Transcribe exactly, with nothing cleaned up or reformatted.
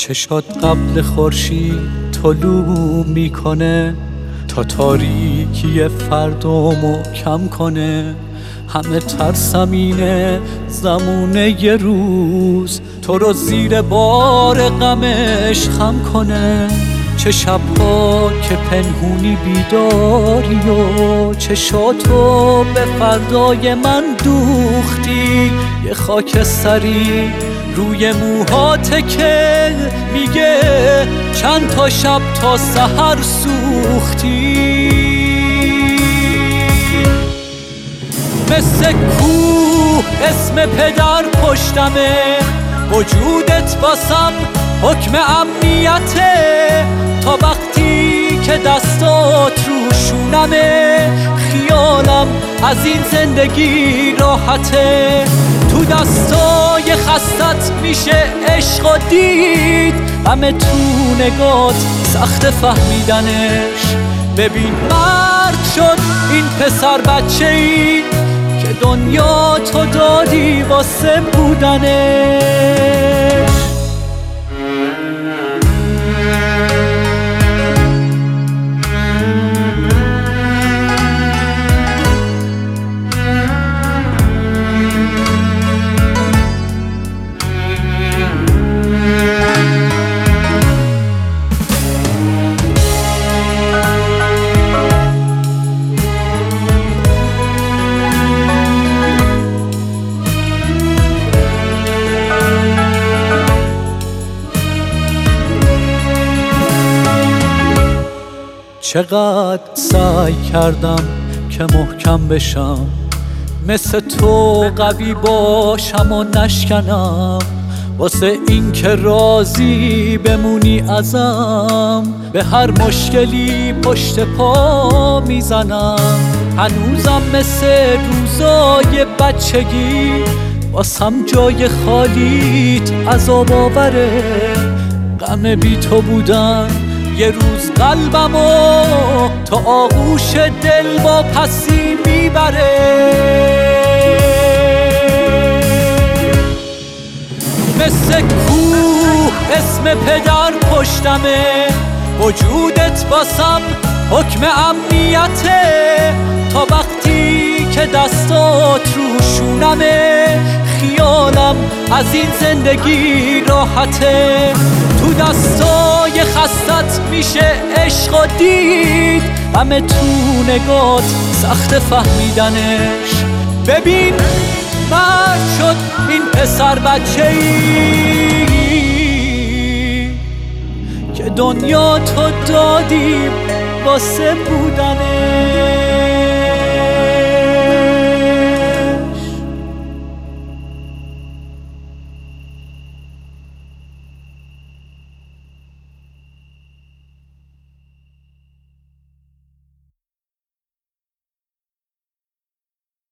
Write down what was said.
چشات قبل خورشید طلوع میکنه تا تاریکی فردا محکم کنه. همه ترسم اینه زمونه یه روز تو رو زیر بار غمش خم کنه. چه شبها که پنهونی بیداری و چشاتو به فردای من دوختی. یه خاکستری روی موهاته که میگه چند تا شب تا سحر سوختی. مثل کوه اسم پدر پشتمه، وجودت باسم حکم امنیته. تا وقتی که دستات رو شونمه، خیالم از این زندگی راحته. تو دستای خستت میشه عشق و دید، همه تو نگات سخت فهمیدنش. ببین مرد شد این پسر بچه‌ای که دنیا تو دادی واسه بودنش. چقدر سعی کردم که محکم بشم، مثل تو قوی باشم و نشکنم. واسه این که راضی بمونی ازم، به هر مشکلی پشت پا میزنم. هنوزم مثل روزای بچگی واسم جای خالیت عذاب آوره. غم بی تو بودن یه روز قلبمو تا آغوش دل با پسی میبره. مثل کوه اسم پدر پشتمه، وجودت باسم حکم امنیته. تا وقتی که دستات رو شونمه، خیالم از این زندگی راحته. تو دستای خستت میشه عشق و دید، همه تو نگات سخت فهمیدنش. ببین مرد شد این پسر بچه‌ای که دنیا تو دادی واسه بودنش.